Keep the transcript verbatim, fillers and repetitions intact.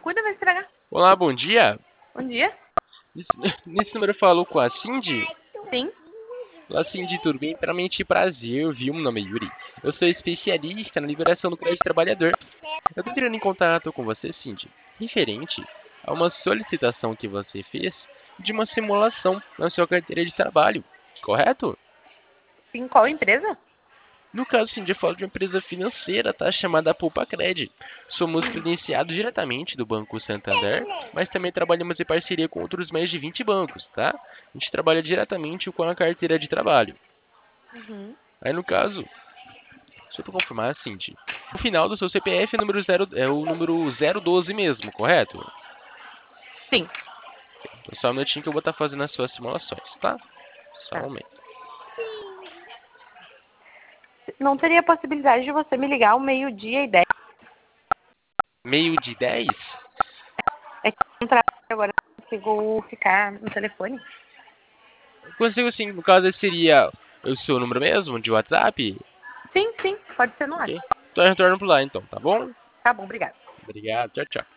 Cuida, vai estragar. Olá, bom dia. Bom dia. Nesse, nesse número eu falo com a Cindy. Sim. Olá, Cindy, tudo bem? Primeiramente, prazer, viu? Meu nome é Yuri. Eu sou especialista na liberação do crédito trabalhador. Eu tô entrando em contato com você, Cindy, referente a uma solicitação que você fez de uma simulação na sua carteira de trabalho, correto? Sim, qual empresa? No caso, Cindy, eu falo de uma empresa financeira, tá? Chamada Poupacred. Somos credenciados diretamente do Banco Santander, mas também trabalhamos em parceria com outros mais de vinte bancos, tá? A gente trabalha diretamente com a carteira de trabalho. Uhum. Aí, no caso, só para confirmar, Cindy, o final do seu C P F é, número zero, é o número zero doze mesmo, correto? Sim. Então, só um minutinho que eu vou estar fazendo as suas simulações, tá? Só um Tá. momento. Não teria possibilidade de você me ligar ao meio-dia e dez? Meio de dez? É que eu não trabalho agora, não consigo ficar no telefone. Consigo sim, no caso esse seria o seu número mesmo, de WhatsApp? Sim, sim, pode ser no Ok. WhatsApp. Então eu retorno por lá então, tá bom? Tá bom, obrigada. Obrigado, tchau, tchau.